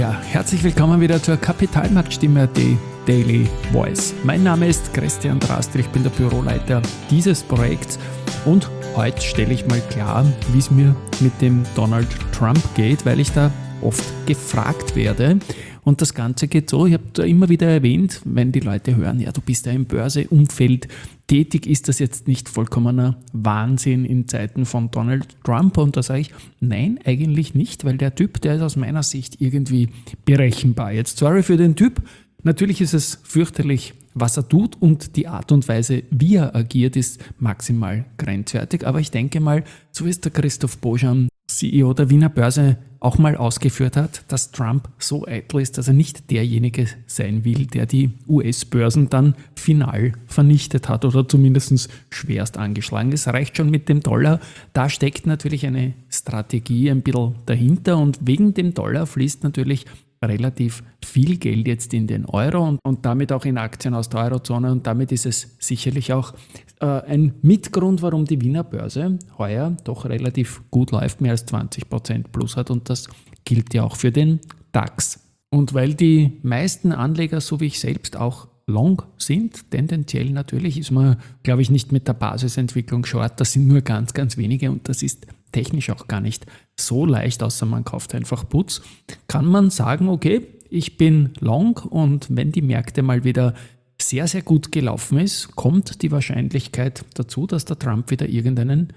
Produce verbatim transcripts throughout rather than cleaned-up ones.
Ja, herzlich willkommen wieder zur Kapitalmarktstimme punkt at Daily Voice. Mein Name ist Christian Drastil, ich bin der Büroleiter dieses Projekts und heute stelle ich mal klar, wie es mir mit dem Donald Trump geht, weil ich da oft gefragt werde. Und das Ganze geht so, ich habe da immer wieder erwähnt, wenn die Leute hören, ja, du bist ja im Börseumfeld tätig, ist das jetzt nicht vollkommener Wahnsinn in Zeiten von Donald Trump? Und da sage ich, nein, eigentlich nicht, weil der Typ, der ist aus meiner Sicht irgendwie berechenbar. Jetzt sorry für den Typ, natürlich ist es fürchterlich, was er tut und die Art und Weise, wie er agiert, ist maximal grenzwertig. Aber ich denke mal, so wie es der Christoph Boschan, C E O der Wiener Börse, auch mal ausgeführt hat, dass Trump so eitel ist, dass er nicht derjenige sein will, der die U S-Börsen dann final vernichtet hat oder zumindest schwerst angeschlagen ist. Reicht schon mit dem Dollar. Da steckt natürlich eine Strategie ein bisschen dahinter und wegen dem Dollar fließt natürlich relativ viel Geld jetzt in den Euro und, und damit auch in Aktien aus der Eurozone und damit ist es sicherlich auch äh, ein Mitgrund, warum die Wiener Börse heuer doch relativ gut läuft, mehr als zwanzig Prozent plus hat und das gilt ja auch für den DAX. Und weil die meisten Anleger, so wie ich selbst, auch long sind, tendenziell natürlich, ist man, glaube ich, nicht mit der Basisentwicklung short, das sind nur ganz, ganz wenige und das ist technisch auch gar nicht so leicht, außer man kauft einfach Putz, kann man sagen, okay, ich bin long und wenn die Märkte mal wieder sehr, sehr gut gelaufen ist, kommt die Wahrscheinlichkeit dazu, dass der Trump wieder irgendeinen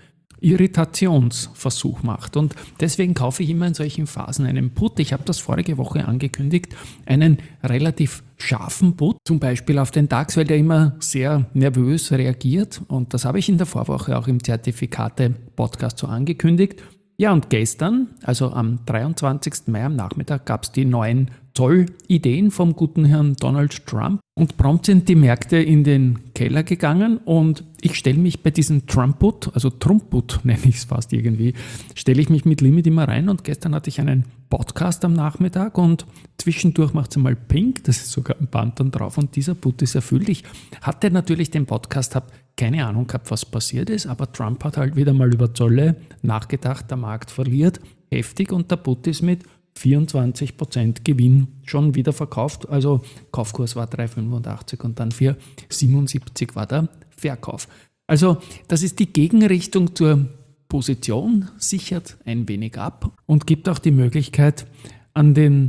Irritationsversuch macht. Und deswegen kaufe ich immer in solchen Phasen einen Put. Ich habe das vorige Woche angekündigt, einen relativ scharfen Put, zum Beispiel auf den DAX, weil der immer sehr nervös reagiert. Und das habe ich in der Vorwoche auch im Zertifikate-Podcast so angekündigt. Ja, und gestern, also am dreiundzwanzigsten Mai am Nachmittag, gab es die neuen Zollideen vom guten Herrn Donald Trump und prompt sind die Märkte in den Keller gegangen und ich stelle mich bei diesem Trump-Put, also Trump-Put nenne ich es fast irgendwie, stelle ich mich mit Limit immer rein und gestern hatte ich einen Podcast am Nachmittag und zwischendurch macht es einmal pink, das ist sogar ein Band dann drauf und dieser Put ist erfüllt. Ich hatte natürlich den Podcast, habe keine Ahnung gehabt, was passiert ist, aber Trump hat halt wieder mal über Zölle nachgedacht, der Markt verliert heftig und der Put ist mit vierundzwanzig Prozent Gewinn schon wieder verkauft, also Kaufkurs war drei Komma fünfundachtzig und dann vier Komma siebenundsiebzig war der Verkauf. Also das ist die Gegenrichtung zur Position, sichert ein wenig ab und gibt auch die Möglichkeit, an den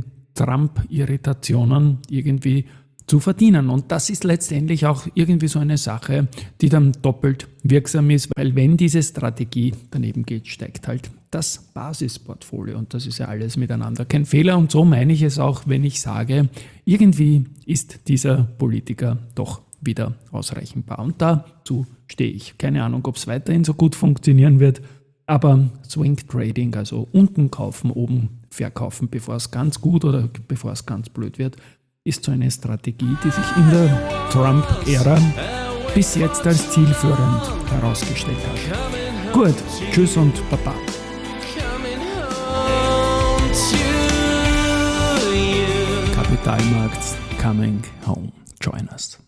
Trump-Irritationen irgendwie zu verdienen. Und das ist letztendlich auch irgendwie so eine Sache, die dann doppelt wirksam ist, weil wenn diese Strategie daneben geht, steigt halt das Basisportfolio und das ist ja alles miteinander kein Fehler und so meine ich es auch, wenn ich sage, irgendwie ist dieser Politiker doch wieder ausrechenbar und dazu stehe ich. Keine Ahnung, ob es weiterhin so gut funktionieren wird, aber Swing Trading, also unten kaufen, oben verkaufen, bevor es ganz gut oder bevor es ganz blöd wird, ist so eine Strategie, die sich in der Trump-Ära bis jetzt als zielführend herausgestellt hat. Gut, tschüss und baba. Kapitalmarkts coming home. Join us.